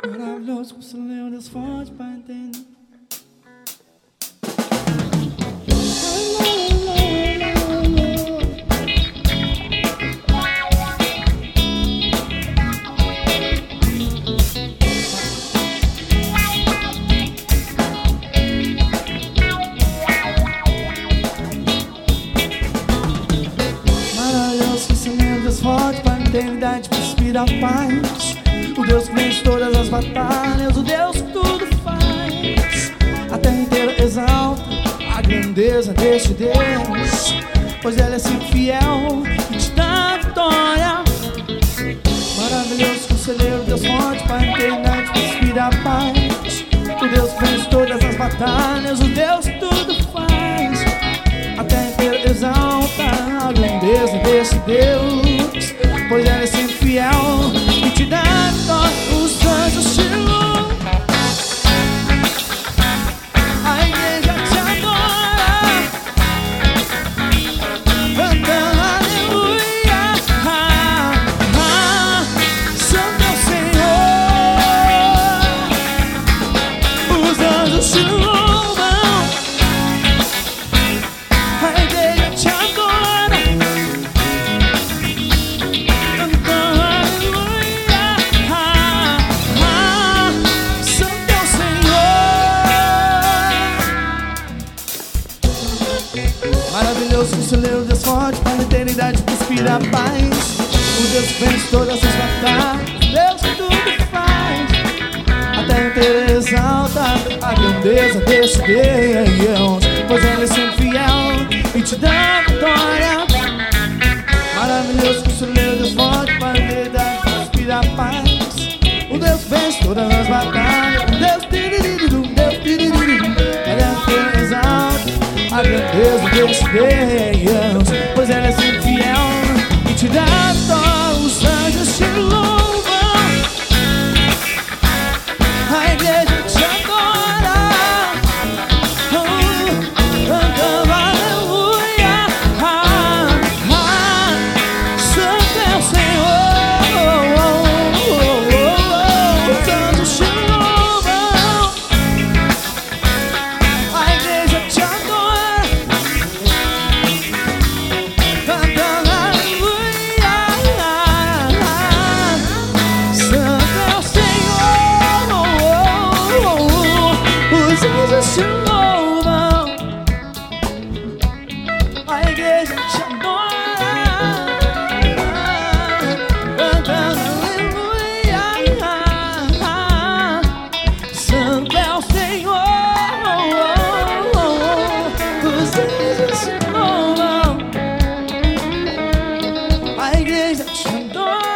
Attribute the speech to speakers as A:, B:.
A: Maravilhoso, você leu Deus forte pra entender. Maravilhoso, você leu Deus forte pra eternidade, pra inspirar paz. O Deus que vence todas as batalhas, o Deus que tudo faz. A terra inteira exalta a grandeza deste Deus, pois Ele é sempre fiel e te dá vitória. Maravilhoso, conselheiro, Deus forte para a eternidade, para inspirar a paz. O Deus que vence todas as batalhas, o Deus que tudo faz. A terra inteira exalta a grandeza deste Deus, pois Ele é sempre fiel e te dá vitória. Os anjos te louvam, a igreja te adora, cantando aleluia. Santo é o Senhor. Os anjos te louvam, a igreja te adora, cantando aleluia. Santo é o Senhor. Maravilhoso, conselheiro, Deus forte para a eternidade, que inspira a paz. O Deus que vence todas as batalhas, Deus que tudo faz. A terra inteira exalta a grandeza deste Deus, pois Ele é sempre fiel e te dá vitória. Maravilhoso, conselheiro, Deus forte para a eternidade, que inspira a paz. O Deus que vence todas as batalhas, Deus tiririrum, Deus tiririrum. A terra inteira exalta a grandeza deste Deus, pois Ele é sempre fiel e te dá vitória. Os anjos te louvam, a igreja te adora, cantando aleluia. Santo é o Senhor. Os anjos te louvam, a igreja te adora, cantando aleluia. Santo é o Senhor. Os anjos te louvam, a igreja te adora, cantando aleluia. Santo é o Senhor. Os anjos te louvam, a igreja te adora.